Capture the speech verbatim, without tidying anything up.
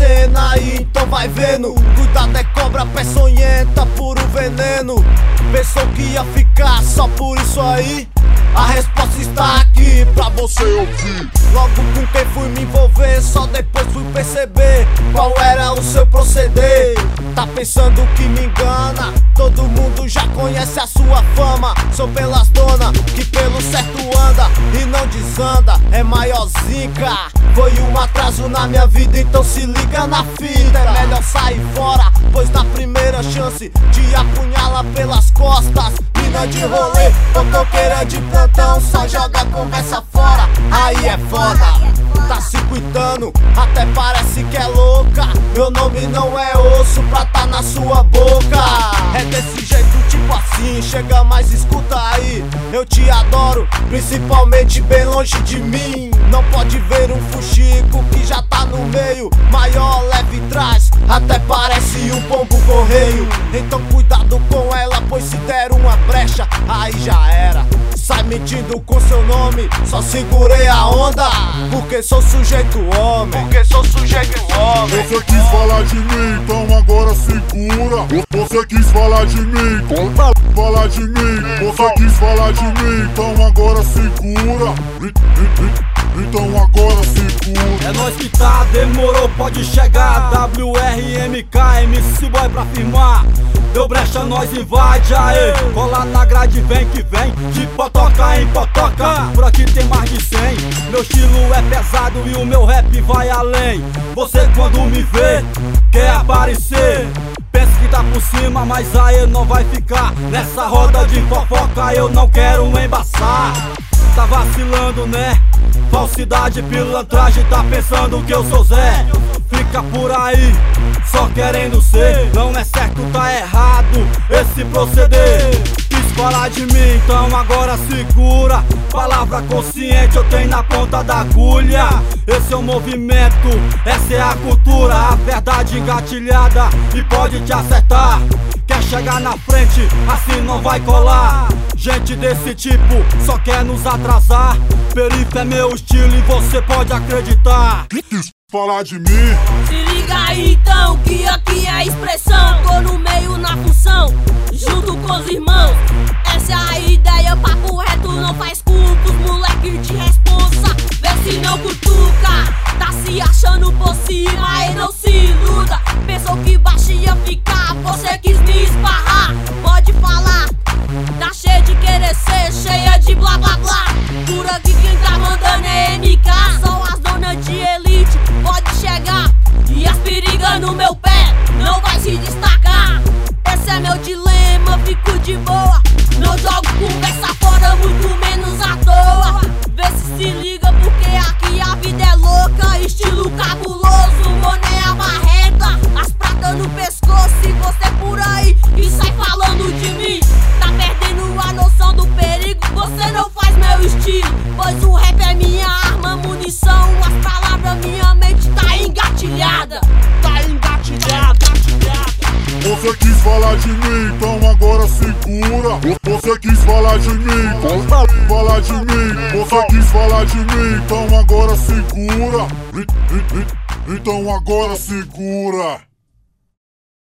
cena aí, então vai vendo. Cuidado, é cobra peçonhenta, puro veneno. Pensou que ia ficar só por isso aí? A resposta está aqui pra você ouvir. Logo com quem fui me envolver, só depois fui perceber qual era o seu proceder. Tá pensando que me engana? Todo mundo já conhece a sua fama. Sou pelas donas que pelo certo anda e não desanda. É maior zica. Foi um atraso na minha vida, então se liga na fita. É melhor sair fora, pois na primeira chance te apunhala pelas costas. Mina de rolê, fofoqueira de plantão, só joga a conversa fora. Aí é foda, tá se cuidando, até parece que é louca. Meu nome não é osso pra tá na sua boca. É desse jeito, tipo assim, chega mais, escuta aí. Eu te adoro, principalmente bem longe de mim. Não pode ver um fuxico que já tá no meio. Maior, leve trás, até parece um pombo correio. Então cuidado com ela, pois se der uma brecha, aí já era. Sai mentindo com seu nome, só segurei a onda, porque sou sujeito homem. Porque sou sujeito homem. Você quis falar de mim, então agora segura. Você quis falar de mim, falar de mim. Você quis falar de mim, então agora segura. Então agora segura. É nós que tá, demorou, pode chegar. W R M K, M C Boy pra firmar. Deu brecha, nós invade, aê. Cola na grade, vem que vem. De potoca em potoca, por aqui tem mais de cem. Meu estilo é pesado e o meu rap vai além. Você quando me vê, quer aparecer. Pensa que tá por cima, mas aí não vai ficar. Nessa roda de fofoca eu não quero embaçar. Tá vacilando, né? Falsidade, pilantragem, tá pensando que eu sou Zé. Fica por aí, só querendo ser. Não é certo, tá errado esse proceder. Quis falar de mim, então agora segura. Palavra consciente eu tenho na ponta da agulha. Esse é o movimento, essa é a cultura. A verdade engatilhada e pode te acertar. Quer chegar na frente, assim não vai colar. Gente desse tipo só quer nos atrasar. Perifa é meu estilo e você pode acreditar. Quis falar de mim. Se liga aí então, que aqui é a expressão. Tô no meio na função, junto com os irmãos. Essa é a ideia, papo reto, não faz culpa. Os moleque de responsa, vê se não cutuca. Tá se achando por cima e não se iluda. Pensou que baixo ia ficar, você quis me esparrar. Pode falar, tá cheio de querer ser, cheia de blá blá blá. Por aqui quem tá mandando é M K. Só as donas de elite pode chegar. E as perigas no meu pé não vai se destacar. Esse é meu dilema, fico de boa. Não jogo conversa fora, muito menos à toa. Vê se se liga porque aqui a vida é louca. Estilo cabuloso, boné amarreta, as pratas no pescoço. E você por aí que sai falando de mim, tá perdendo a noção do perigo. Você não faz meu estilo, pois o rap é minha arma, munição. As palavras, minha mente tá engatilhada. Tá engatilhada, engatilhada. Você quis falar de mim, então agora segura. Você quis falar de mim, falar de mim. Você quis falar de mim, então agora segura. Então agora segura.